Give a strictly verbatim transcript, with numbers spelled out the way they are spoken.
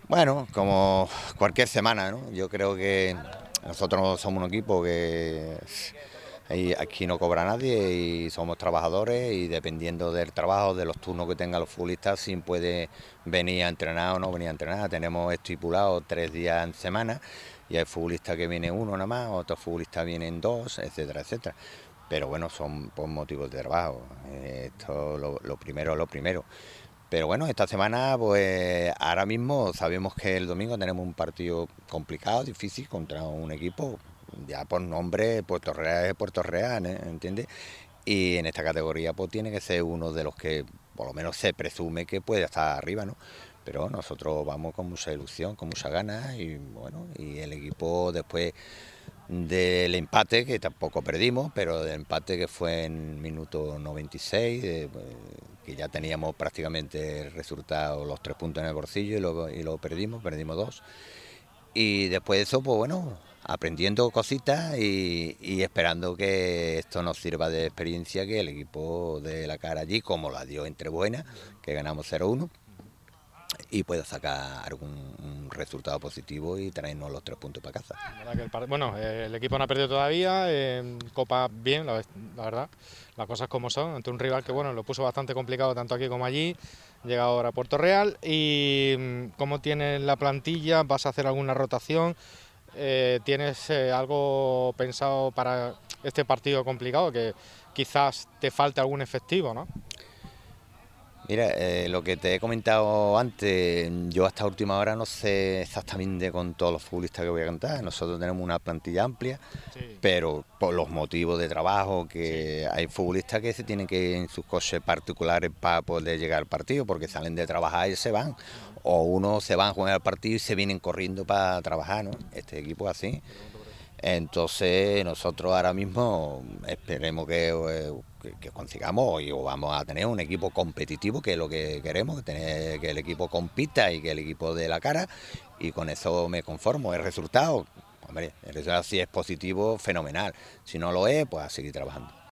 Bueno, como cualquier semana, ¿no? Yo creo que nosotros somos un equipo que ahí- aquí no cobra nadie y somos trabajadores y dependiendo del trabajo, de los turnos que tengan los futbolistas, si puede venir a entrenar o no venir a entrenar. Tenemos estipulado tres días en semana y hay futbolistas que viene uno nada más, otros futbolistas vienen dos, etcétera, etcétera. Pero bueno, son por motivos de trabajo. Eh, Esto lo, lo primero, lo primero. Pero bueno, esta semana, pues ahora mismo sabemos que el domingo tenemos un partido complicado, difícil, contra un equipo, ya por nombre, Puerto Real es Puerto Real, ¿eh? ¿Entiendes? Y en esta categoría, pues tiene que ser uno de los que, por lo menos, se presume que puede estar arriba, ¿no? Pero nosotros vamos con mucha ilusión, con muchas ganas y bueno, y el equipo después del empate, que tampoco perdimos, pero del empate que fue en minuto noventa y seis, eh, que ya teníamos prácticamente el resultado, los tres puntos en el bolsillo y lo, y lo perdimos, perdimos dos. Y después de eso, pues bueno, aprendiendo cositas y, y esperando que esto nos sirva de experiencia, que el equipo de la cara allí, como la dio entre buenas, que ganamos cero uno, y pueda sacar algún un resultado positivo y traernos los tres puntos para casa. La verdad que el par- bueno, eh, el equipo no ha perdido todavía, en Copa bien, la, la verdad, las cosas como son, ante un rival que bueno, lo puso bastante complicado tanto aquí como allí, llega ahora a Puerto Real y mm, ¿cómo tienes la plantilla? ¿Vas a hacer alguna rotación? Eh, ¿Tienes eh, algo pensado para este partido complicado? Que quizás te falte algún efectivo, ¿no? Mira, eh, lo que te he comentado antes, yo hasta última hora no sé exactamente con todos los futbolistas que voy a contar. Nosotros tenemos una plantilla amplia, Sí, pero por los motivos de trabajo, sí. que hay futbolistas que se tienen que ir en sus coches particulares para poder llegar al partido, porque salen de trabajar y se van. Ujú. O uno se van a jugar al partido y se vienen corriendo para trabajar, ¿no? Este equipo es así. Te pregunto por eso. Entonces nosotros ahora mismo esperemos que, eh, que, que consigamos y o vamos a tener un equipo competitivo, que es lo que queremos, tener, que el equipo compita y que el equipo dé la cara, y con eso me conformo. El resultado, hombre, el resultado si es positivo, fenomenal. Si no lo es, pues a seguir trabajando.